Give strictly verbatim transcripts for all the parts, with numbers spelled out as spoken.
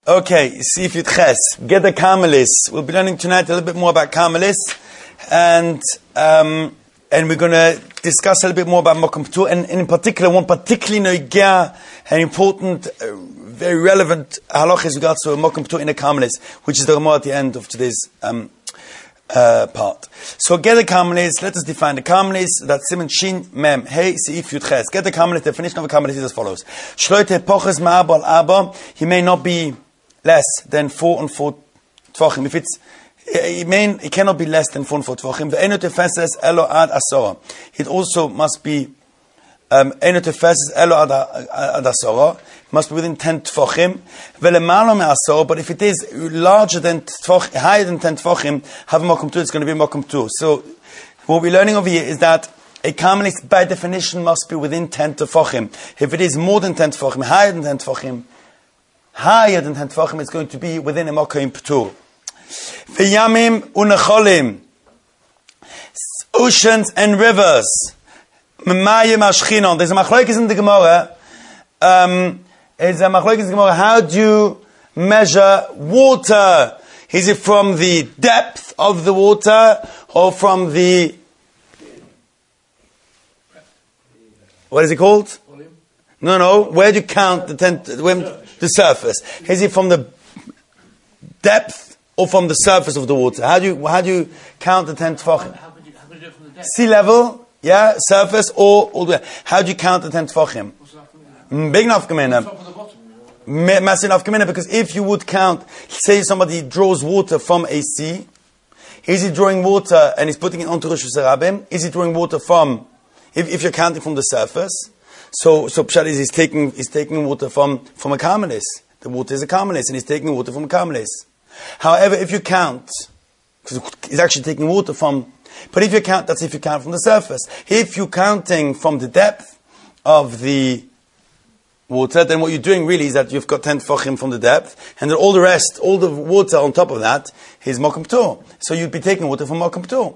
Okay, see if you ches. Get the Karmelis. We'll be learning tonight a little bit more about Karmelis, and um, and we're going to discuss a little bit more about Mokum P'tur, and, and in particular, one particularly noigea, an important, uh, very relevant halach as regards to Mokum P'tur in the Karmelis, which is the Gemara at the end of today's um, uh, part. So get the Karmelis. Let us define the Karmelis. That's Simon Shin Mem Hey Seif Yud Ches. Get the Karmelis. Definition of a Karmelis is as follows: Shloite Poches Ma'abal Abba. He may not be less than four and four tvachim. If it's, it, may, it cannot be less than four and four tvachim. Ve'enu tefeses elo ad asora. It also must be um, enu tefeses elo ad ad asora. It must be within ten tvachim. Ve'lemalo me'asora. But if it is larger than tvach, higher than ten tvachim, have mokum tu. It's going to be mokum tu. So what we're learning over here is that a Karmelis by definition must be within ten tvachim. If it is more than ten tvachim, higher than ten tvachim, higher than ten tvachim, it's going to be within a Mokum P'tur. V'yamim u'necholim, oceans and rivers. M'mayim ashchinon. There's a machlokes in the Gemara. Um, there's a machlokes in the Gemara. How do you measure water? Is it from the depth of the water or from the, what is it called? No, no. Where do you count the ten? When, the surface. Is it from the depth or from the surface of the water? How do you how do you count the ten tefachim? How could you, how could you do it from the depth? Sea level, yeah, surface, or all the way. How do you count the ten tefachim? Big enough gemena. Massive enough gemena, because if you would count, say somebody draws water from a sea, is he drawing water and he's putting it onto Rosh Hashanah? Is he drawing water from? If, if you're counting from the surface. So, so Pshat is he's taking, he's taking water from, from a Karmelis. The water is a Karmelis, and he's taking water from a Karmelis. However, if you count, because he's actually taking water from, but if you count, that's if you count from the surface. If you're counting from the depth of the water, then what you're doing really is that you've got ten tefachim from the depth, and then all the rest, all the water on top of that, is Mokum P'tur. So you'd be taking water from Mokum P'tur.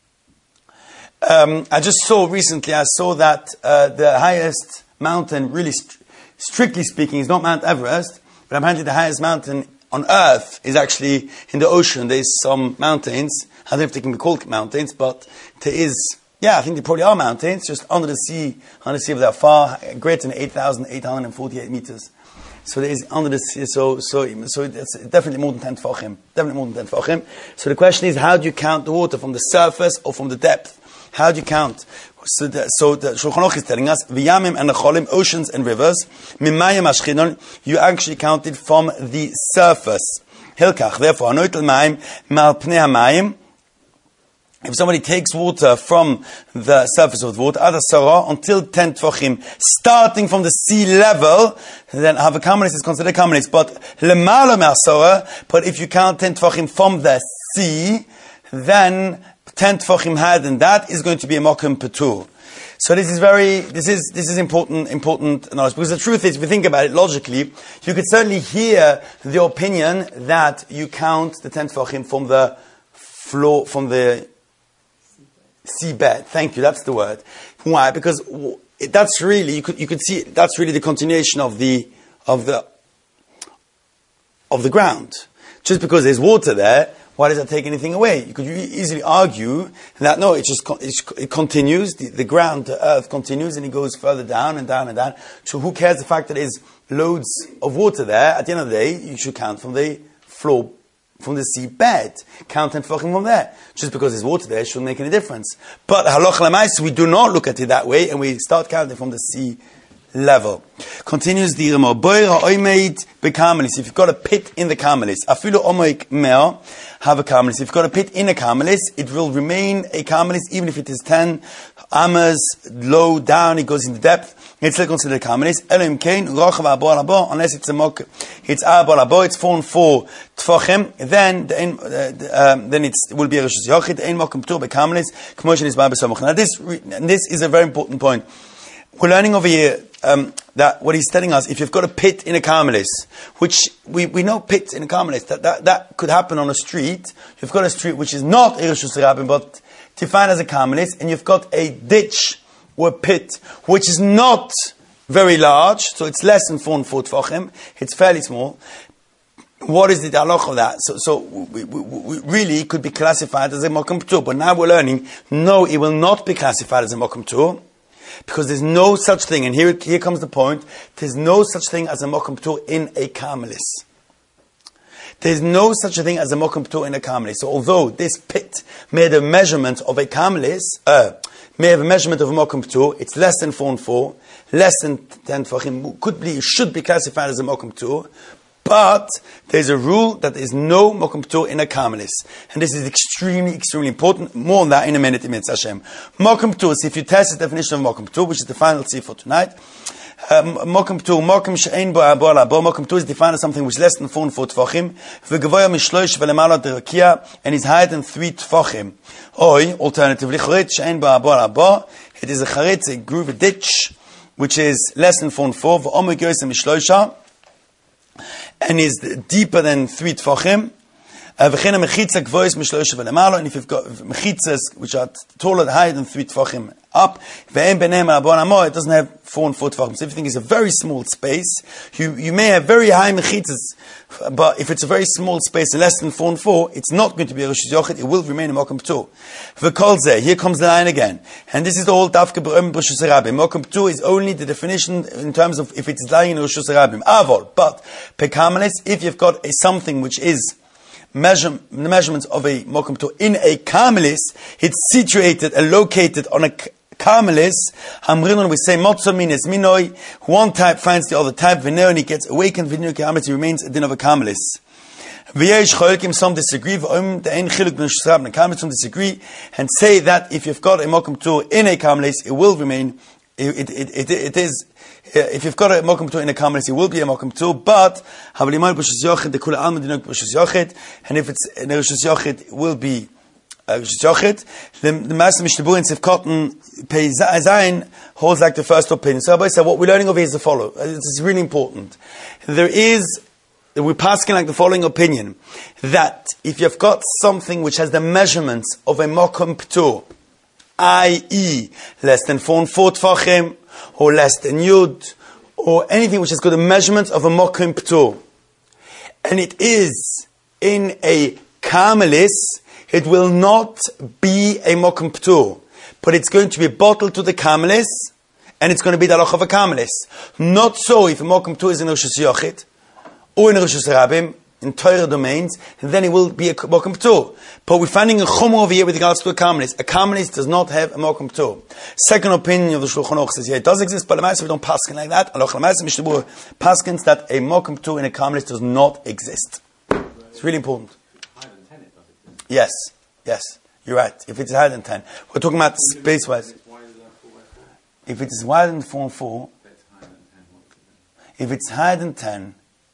Um, I just saw recently, I saw that uh, the highest mountain, really st- strictly speaking, is not Mount Everest, but apparently the highest mountain on earth is actually in the ocean. There's some mountains, I don't know if they can be called mountains, but there is, yeah, I think they probably are mountains, just under the sea, under the sea, but they're far greater than eight thousand eight hundred forty-eight meters. So there is under the sea, so, so, so it's definitely more than ten tefachim, definitely more than ten tefachim. So the question is, how do you count the water, from the surface or from the depth? How do you count? So the, so the Shulchan Aruch is telling us, v'yamim and necholim, oceans and rivers, mimayim ashchinon, you actually counted from the surface. Hilkach, therefore, anoitel mayim, mal pnei hamayim, if somebody takes water from the surface of the water, ad asara, until ten tvachim, starting from the sea level, then have a Karmelis is considered Karmelis. But lemala me'asara, but if you count ten tvachim from the sea, then ten tefachim higher than that is going to be a Mokum P'tur. So this is very, this is, this is important, important knowledge. Because the truth is, if you think about it logically, you could certainly hear the opinion that you count the ten tefachim from the floor, from the seabed. Thank you, that's the word. Why? Because that's really, you could, you could see, that's really the continuation of the, of the, of the ground. Just because there's water there, why does that take anything away? You could easily argue that no, it just it continues, the, the ground, the earth continues, and it goes further down and down and down. So who cares the fact that there's loads of water there? At the end of the day, you should count from the floor, from the sea bed. Count and tefachim from there. Just because there's water there, it shouldn't make any difference. But halach l'mais, we do not look at it that way, and we start counting from the sea level. Continues the Rama. Boira oimeid bekarmelis. If you've got a pit in the Karmelis, afilu omoik mea, have a Karmelis. If you've got a pit in a Karmelis, it will remain a Karmelis even if it is ten amas low down. It goes into depth. It's still considered a Karmelis. Elohim kain rochav abo alabo, unless it's a mok, it's abo alabo. It's four and four tfachim. Then the, uh, um, then it's, it will be a rishus yochid. Ein mokum p'tur bekarmelis. K'moshen is ba'besamuch. Now this this is a very important point. We're learning over here um, that what he's telling us, if you've got a pit in a Karmelis, which we, we know pits in a Karmelis, that, that that could happen on a street. You've got a street which is not Rishus Rabbim, but defined as a Karmelis, and you've got a ditch or a pit which is not very large, so it's less than four and four tefachim. It's fairly small. what is the halach of that? So, so we, we, we really could be classified as a mokum ptur, but now we're learning, no, it will not be classified as a mokum ptur, because there's no such thing, and here, here comes the point, there's no such thing as a mokum ptur in a karmelis. There's no such a thing as a mokum ptur in a karmelis. So although this pit made a measurement of a karmelis, uh, may have a measurement of a mokum ptur, it's less than four and four, less than ten tfachim, could be, should be classified as a mokum ptur, but there's a rule that there is no mokum ptur in a karmelis. And this is extremely, extremely important. More on that in a minute, in Mitzvah Hashem. Mokum ptur, so if you test the definition of mokum ptur, which is the final tzif for tonight, mokum ptur, mokum she'ein bo abo labo, mokum ptur is defined as something which is less than four and four tfachim, v'gevoya mishloish v'lemala derakia, and is higher than three tfachim. Oi, alternatively, charetz she'ein bo abo labo, it is a charetz, a groove, a ditch, which is less than four and four, v'omer goyes mishloisha, and is deeper than three tfachim. And if you've got mechitzas which are taller, higher than three tfachim up, it doesn't have four and four tfachim. So if you think it's a very small space, you, you may have very high mechitzas, but if it's a very small space, less than four and four, it's not going to be a Rosh Yochid, it will remain a mokum ptur. V'kol here comes the line again. And this is the whole Dafke B'Rem Rosh Hashanah. Mokum ptur is only the definition in terms of if it's lying in Rosh Hashanah. Avol, but pekamalis, if you've got a something which is measure, the measurements of a mokum ptur in a karmelis, it's situated and located on a karmelis. Hamrinon, we say motzo minas minoi. One type finds the other type. V'neo, and he gets awakened. V'neo karmelis, he remains a din of a karmelis. V'yesh cholekim, some disagree. V'om de'en chiluk b'nosh sarab. And karmelis, some disagree and say that if you've got a mokum ptur in a karmelis, it will remain. It, it, it, it, it is. If you've got a mokum ptur in a karmelis, it will be a mokum ptur. But havalimal b'shus yochid, the kula alma dinok b'shus yochid, and if it's in a b'shus yochid, it will be b'shus yochid. The the Master Mishnah in Sivkotten Pei Zayin holds like the first opinion. So Rabbi said, what we're learning over here is the following. This is really important. There is, we're passing like the following opinion, that if you've got something which has the measurements of a mokum ptur, that is, less than four and four tfachim, or less than yud, or anything which has got the measurements of a mokum ptur, and it is in a karmelis, it will not be a mokum ptur, but it's going to be bottled to the karmelis, and it's going to be the halach of a karmelis. Not so if a mokum ptur is in Rosh Yochid, or in Rosh Hashanah, in Torah domains, and then it will be a mokum ptur. But we're finding a chumrah over here with regards to a karmelis. A karmelis does not have a mokum ptur. Second opinion of the Shulchan Aruch says, yeah, it does exist, but the Ma'aseh we don't paskin like that. Aloch l'Ma'aseh Mishnah Berurah paskins that a mokum ptur in a karmelis does not exist. It's really important. Yes, yes, you're right. If it's higher than ten, we're talking about space-wise. If it is wider than four and four, if it's higher than ten,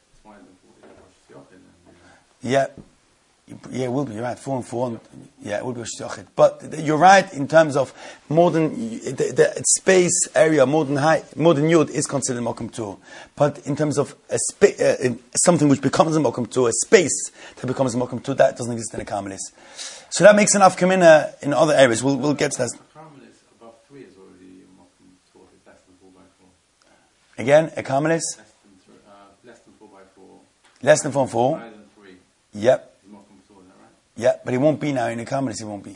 yeah, yeah, it will be. You're right. Four and four. And, yeah, it will be a shtiachid. But you're right in terms of more than the, the space area, more than high, more than yud is considered mokum ptur. But in terms of a spa- uh, something which becomes a mokum ptur, a space that becomes a mokum ptur, that doesn't exist in a karmelis. So that makes an afkamina in other areas. We'll we'll get to that. Karmelis above three is already a mokum ptur. It's less than four by four. Again, a karmelis. Less than three, uh, less than four by four. Less than four and four. Higher than three. Yep. Right? Yeah, but it won't be now in the karmelis. It won't be.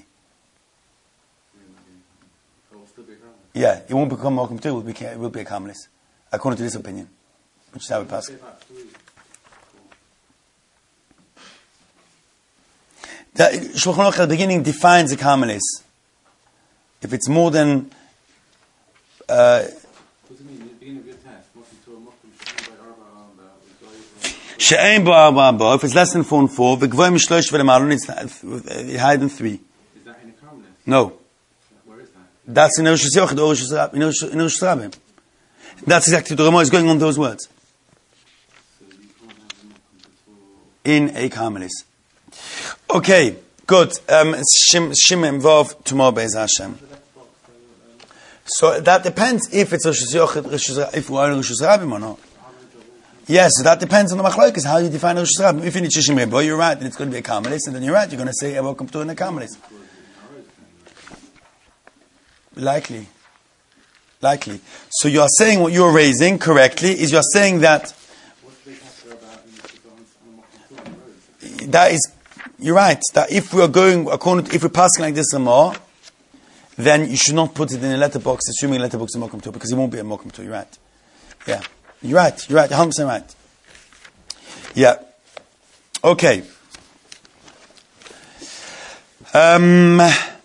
Yeah, it won't become mokum ptur. It will be it will be a karmelis, according to this opinion, which is how we pass. The Shulchan Aruch at the beginning defines a karmelis. If it's more than. Uh, What does it mean? At the beginning of your test, mokum ptur, mokum by arba. She'ein bo arba bo. If it's less than four and four, v'gvoy mishloish v'lemalon, it's higher than three. Is that in a karmelis? No. Where is that? That's in Rosh Yochid or Rosh Hashanah. That's exactly what the Ramah is going on those words. So you can't have the mokum ptur In a karmelis. Okay, good. Um, Shim Shim Vav tomorrow Be'ez Hashem. So that depends if it's Rosh Yochid, if we're in Rosh Hashanah or not. Yes, so that depends on the machlokes, how you define Rosh Hashanah. If you need Shishim Rebo, you're right, then it's going to be a karmelis, and then you're right, you're going to say welcome to in a karmelis. Likely. Likely. So you are saying what you're raising correctly is you're saying that That is, you're right. That if we are going according, to, if we're passing like this more, then you should not put it in a letterbox, assuming a letterbox is mokum to, because it won't be a mokum to. You're right. Yeah, you're right. You're right. one hundred percent right. Yeah. Okay. Um.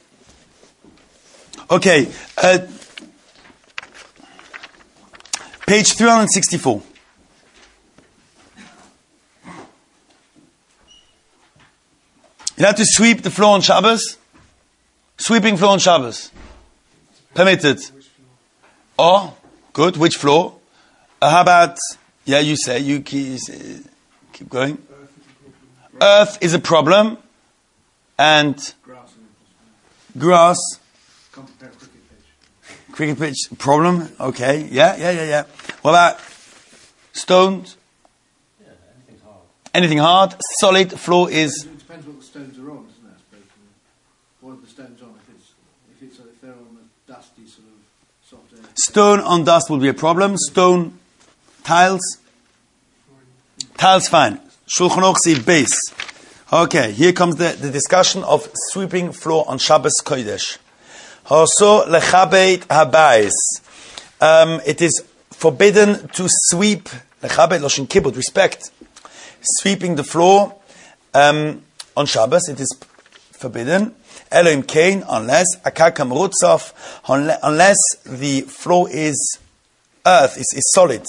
Okay. Uh, page three hundred sixty-four. You have to sweep the floor on Shabbos. Sweeping floor on Shabbos. Permitted. Oh, good. Which floor? Uh, how about, yeah, you say, you keep, keep going. Earth is a problem. And grass. Cricket pitch, problem. Okay. Yeah, yeah, yeah, yeah. What about stones? Yeah, anything's hard. Anything hard. Solid floor is... It depends what the stones are on, doesn't it? I suppose. What are the stones on? If it's if it's if they're on a dusty sort of soft area. Stone on dust will be a problem. Stone tiles. Tiles fine. Shulchan Aruch Sif base. Okay, here comes the, the discussion of sweeping floor on Shabbos Kodesh. Also lechabeit habayis. Um, it is forbidden to sweep lechabeit loshin kibud, respect. Sweeping the floor um, on Shabbos, it is forbidden. Elohim kain, unless akaka merutzof, unless the floor is earth, is, is solid.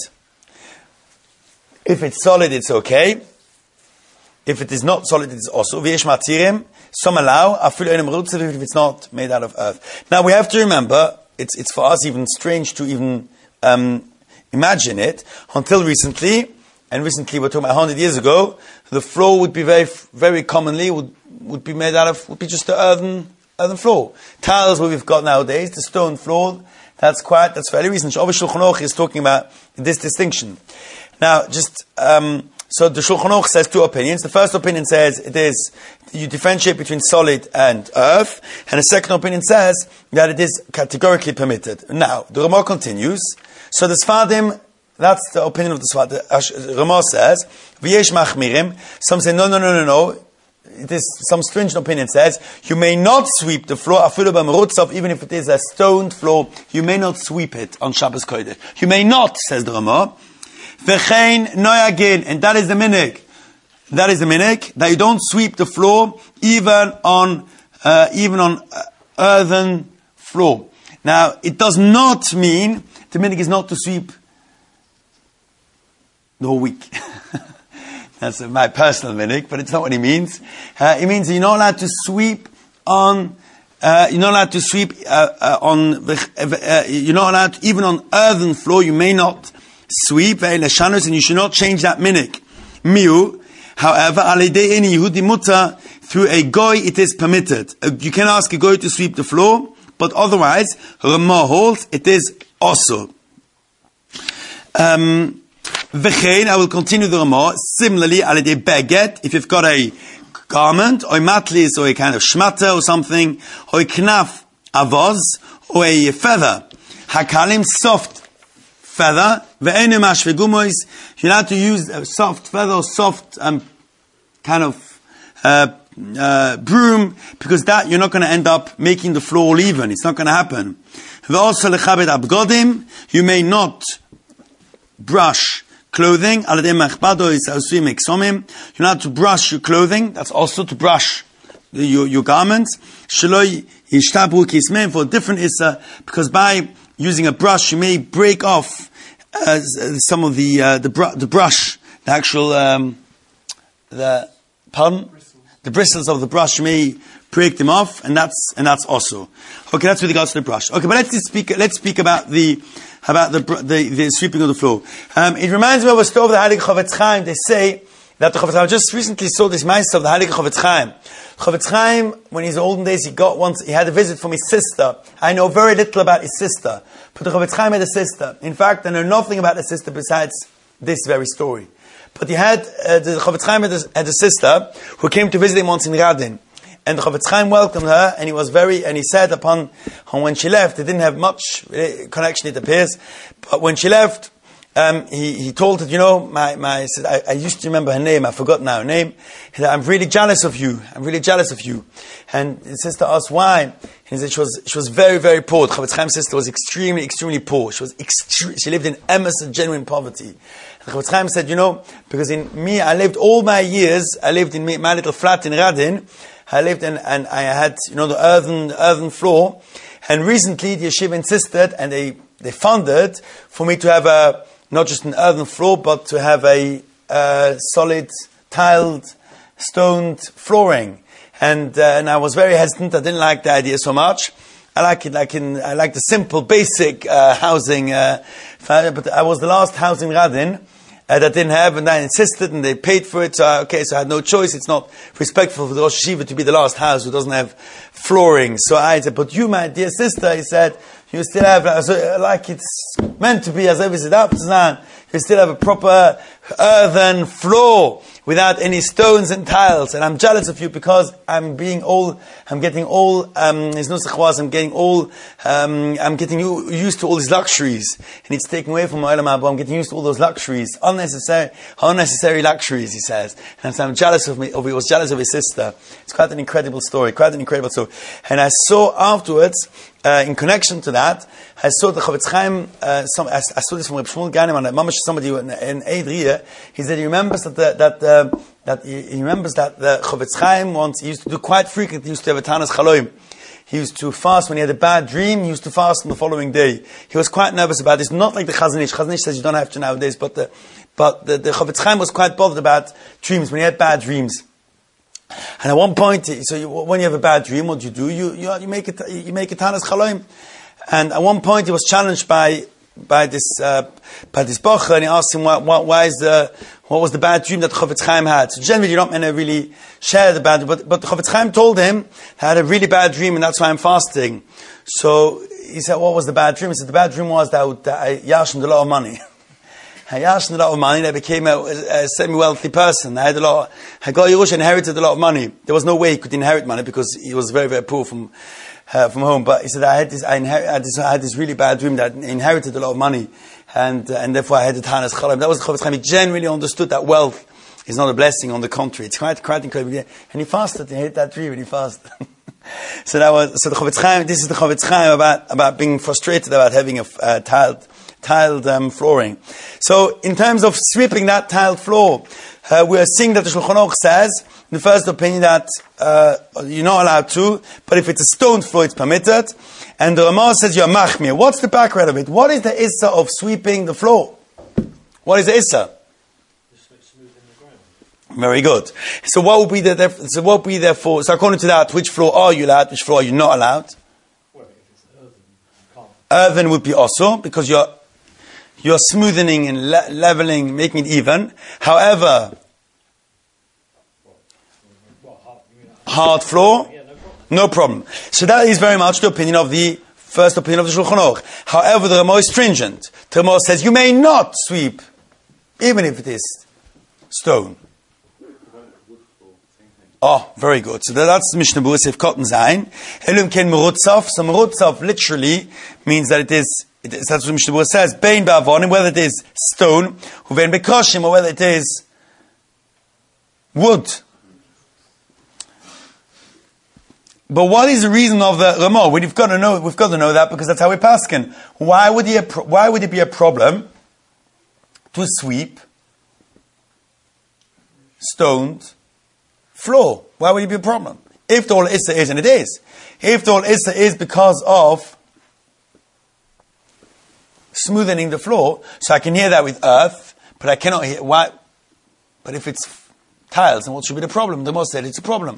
If it's solid, it's okay. If it is not solid, it is also. V'yesh matirim, some allow, afilu enim merutzof, if it's not made out of earth. Now we have to remember, it's it's for us even strange to even um, imagine it. Until recently, and recently we're talking about one hundred years ago, the floor would be very, very commonly would would be made out of would be just the earthen earthen floor. Tiles, what we've got nowadays, the stone floor, that's quite that's fairly recent. Shulchan Aruch is talking about this distinction. Now, just um, so the Shulchan Aruch says two opinions. The first opinion says it is you differentiate between solid and earth, and the second opinion says that it is categorically permitted. Now, the Ramah continues. So the Sfadim, that's the opinion of the Sfadim. The Ramah says, "V'yesh machmirim." Some say, no, no, no, no, no. It is some stringent opinion says you may not sweep the floor afilu b'merutzav, even if it is a stoned floor. You may not sweep it on Shabbos Kodesh. You may not, says the Ramah. V'chein noyagin, and that is the minig. That is the minig that you don't sweep the floor even on uh, even on uh, earthen floor. Now it does not mean the minig is not to sweep the whole week. That's my personal minig, but it's not what he means. Uh, it means you're not allowed to sweep on. Uh, you're not allowed to sweep uh, uh, on. Uh, you're not allowed to, even on earthen floor. You may not sweep and you should not change that minig. Miu, however, alidei any Yehudi muta, through a goy it is permitted. Uh, you can ask a goy to sweep the floor, but otherwise, Ramah holds it is also. Um, V'chein, I will continue the Ramah. Similarly, alidei beget, if you've got a garment, or a matlis, or a kind of shmata, or something, or a knaf avos, or a feather, hakalim, soft feather, ve'enu mashvegumois, you're allowed to use a soft feather, soft um, kind of uh, uh, broom, because that you're not going to end up making the floor even. It's not going to happen. Ve'oso lechabed abgodim, you may not brush clothing. You're not to brush your clothing. That's also to brush the, your, your garments. For a different issa, because by using a brush, you may break off uh, some of the uh, the, br- the brush, the actual um, the pardon, bristles. the bristles of the brush. You may break them off, and that's and that's also okay. That's with regards to the brush. Okay, but let's just speak. Let's speak about the about the the, the sweeping of the floor. Um, it reminds me of a story of the Heilige Chofetz Chaim. They say that the Chofetz Chaim, I just recently saw this meister of the Heilige Chofetz Chaim. Chofetz Chaim, when in his olden days, he got once, he had a visit from his sister. I know very little about his sister, but the Chofetz Chaim had a sister. In fact, I know nothing about the sister besides this very story. But he had, uh, the Chofetz Chaim had a, had a sister who came to visit him once in Radin. And the Chofetz Chaim welcomed her, and he was very, and he said upon, when she left, they didn't have much connection, it appears, but when she left, um, he, he told her, you know, my, my, he said, I, I used to remember her name, I forgot now her name. He said, I'm really jealous of you. I'm really jealous of you. And his sister asked why. He said she was, she was very, very poor. Chavetz Chaim's sister was extremely, extremely poor. She was extre- she lived in emerson, genuine poverty. And Chavetz Chaim said, you know, because in me, I lived all my years, I lived in me, my little flat in Radin. I lived in, and I had, you know, the earthen, earthen floor. And recently the yeshiva insisted, and they, they funded for me to have a, not just an earthen floor, but to have a, uh, solid, tiled, stoned flooring. And, uh, and I was very hesitant. I didn't like the idea so much. I like it like in, I like the simple, basic, uh, housing, uh, but I was the last house in Radin. Uh, that didn't have, and I insisted, and they paid for it. So I, okay, so I had no choice. It's not respectful for the Rosh Yeshiva to be the last house who doesn't have flooring. So I said, but you, my dear sister, he said, you still have, so, like it's meant to be, as if it's up to you still have a proper earthen floor without any stones and tiles. And I'm jealous of you because I'm being all, I'm getting all, um, his nusach was, I'm getting all, um, I'm getting used to all these luxuries. And it's taken away from my Olam Haba. I'm getting used to all those luxuries. Unnecessary, unnecessary luxuries, he says. And so I'm jealous of me, of, he was jealous of his sister. It's quite an incredible story, quite an incredible story. And I saw afterwards, Uh, in connection to that, I saw the Chavetz Chaim, uh, some, I, I saw this from Reb Shmuel Gaineman, Mamash, somebody in, in Adria. He said he remembers that the, that uh, that he, he remembers that the Chavetz Chaim once he used to do quite frequently. He used to have a Tanas Chaloim. He used to fast when he had a bad dream. He used to fast on the following day. He was quite nervous about this. Not like the Chazon Ish. Chazon Ish says you don't have to nowadays, but the but the, the Chavetz Chaim was quite bothered about dreams when he had bad dreams. And at one point, so you, when you have a bad dream, what do you do? You you, you make it you make a Tanas Chaloim. And at one point, he was challenged by by this uh, by this Bocher, and he asked him why, why, why is the what was the bad dream that Chavetz Chaim had. So generally, you're not meant to really share the bad dream, but but Chavetz Chaim told him I had a really bad dream, and that's why I'm fasting. So he said, what was the bad dream? He said the bad dream was that I, that I yashned a lot of money. I yashned a lot of money. I became a, a semi-wealthy person. I had a lot. I got Yerush, inherited a lot of money. There was no way he could inherit money because he was very very poor from. Uh, from home, but he said I had this. I, inher- I, had this I had this really bad dream that I inherited a lot of money, and uh, and therefore I had the Tanas Chaloim. That was Chavetz Chaim. He genuinely understood that wealth is not a blessing. On the contrary, it's quite quite incredible. And he fasted. He had that dream, and he fasted. so that was so the Chavetz Chaim. This is the Chavetz Chaim about about being frustrated about having a uh, tiled tiled um, flooring. So in terms of sweeping that tiled floor, uh, we are seeing that the Shulchan Aruch says. The first opinion that uh, you're not allowed to, but if it's a stone floor, it's permitted. And the Ramah says you're machmir. What's the background of it? What is the issa of sweeping the floor? What is the issa? Very good. So what would be the so what would be therefore? So according to that, which floor are you allowed? Which floor are you not allowed? Well, if it's earthen, you can't. Earthen would be also because you're you're smoothing and le- leveling, making it even. However. Hard floor, Yeah, no problem. no problem. So that is very much the opinion of the first opinion of the Shulchan Aruch. However, the Ramah is stringent. The Ramah says you may not sweep, even if it is stone. Oh, very good. So that's the Mishnah Berurah if cotton zayin. Elum ken merutzav. So merutzav literally means that it is. It is that's what Mishnah Berurah says. Bein ba'avonim, whether it is stone, uvein bekoshim, or whether it is wood. But what is the reason of the Ramah? We've got to know. We've got to know that because that's how we paskin. Why would it? Why would it be a problem to sweep stoned floor? Why would it be a problem? If the whole issa is, and it is, if the whole issa is because of smoothing the floor, so I can hear that with earth, but I cannot hear why. But if it's tiles, then what should be the problem? The Moshe said it's a problem.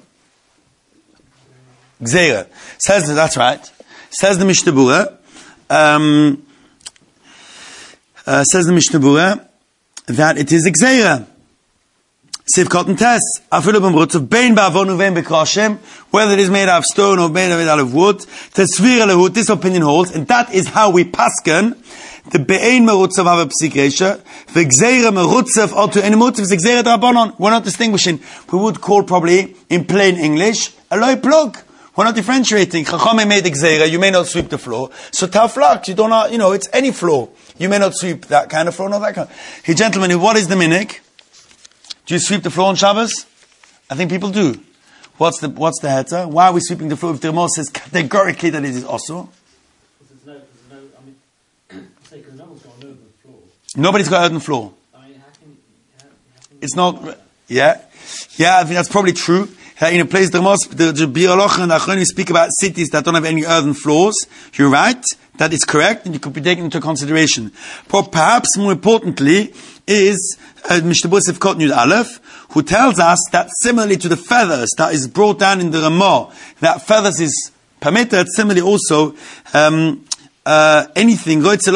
Gzeira. Says, that's right. Says the Mishnah Berurah, um, uh, says the Mishnah Berurah, that it is a Gzeira. Siv cotton test. Afilu b'mrutzav, bein ba'avon uvein b'kroshem, whether it is made out of stone or made out of wood, tesvir lehut, this opinion holds, and that is how we pasken, the be'ein merutzav have a psik reisha, v'gzeira merutzav otu en mutzav, v'gzeira d'rabanan. We're not distinguishing. We would call probably, in plain English, a loy plug. We're not differentiating. Chachamim made Gzeira, you may not sweep the floor. So Taflak, you don't know, you know, it's any floor. You may not sweep that kind of floor, not that kind. Hey, gentlemen, what is the minik? Do you sweep the floor on Shabbos? I think people do. What's the what's the heter? Why are we sweeping the floor if the Rama says categorically that it is also? Because there's no, there's no, I mean, say, because no one's got an earthen floor. Nobody's got an earthen floor. I mean, how can, how, how can It's not, yeah. Yeah, I think that's probably true. Uh, in a place, the Ramos, the Bialoch and Achronim speak about cities that don't have any earthen floors. You're right. That is correct, and you could be taken into consideration. But perhaps more importantly is uh, Mishnah Bosef Kot Yud Aleph, who tells us that similarly to the feathers that is brought down in the Ramah, that feathers is permitted. Similarly, also um, uh, anything anything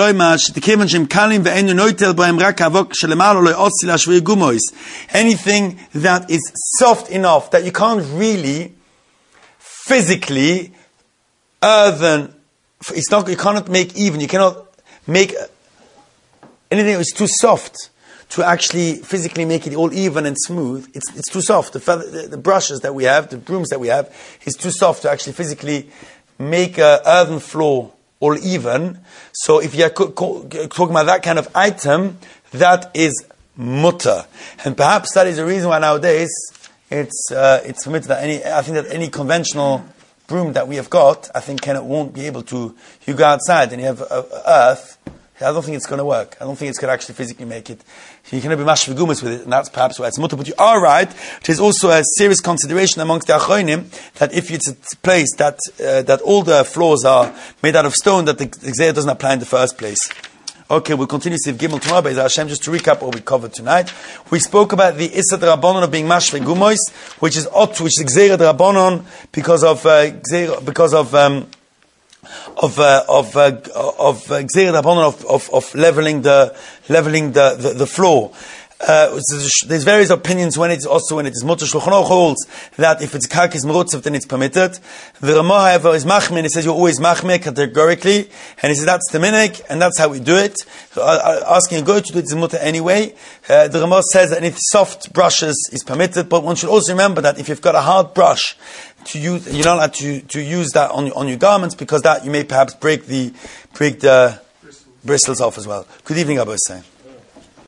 that is soft enough that you can't really physically earthen. It's not. You cannot make even. You cannot make anything that is too soft to actually physically make it all even and smooth. It's it's too soft. The, feather, the, the brushes that we have, the brooms that we have, is too soft to actually physically make a earthen floor all even. So if you're co- co- talking about that kind of item, that is mutter, and perhaps that is the reason why nowadays it's uh, it's permitted that any. I think that any conventional broom that we have got, I think Kenneth won't be able to. You go outside and you have uh, earth. I don't think it's going to work. I don't think it's going to actually physically make it. You cannot be mashvigumus with it, and that's perhaps why it's mutter. But you are right. There's also a serious consideration amongst the achronim that if it's a place that uh, that all the floors are made out of stone, that the Gzeira doesn't apply in the first place. Okay, we'll continue to Gimel tomorrow, Be'ez Hashem. Just to recap what we covered tonight, we spoke about the Issa D'Rabbanon of being mashve gumois, which is ot, which is Gzeira D'Rabbanon because of uh, Gzeira, because of um, of uh, of uh, of uh, Gzeira D'Rabbanon of, of of leveling the leveling the the, the floor. Uh, there's various opinions when it's also when it is mutter. Shulchan Aruch holds that if it's karkis merutzav then it's permitted. The Ramah, however, is machmir. He says you're always machmir categorically, and he says that's the minik and that's how we do it. So, uh, asking a goy to do it is mutter anyway. Uh, the Ramah says that if soft brushes is permitted, but one should also remember that if you've got a hard brush to use, you're not allowed to to use that on on your garments because that you may perhaps break the break the bristles off as well. Good evening, Abba Hussein.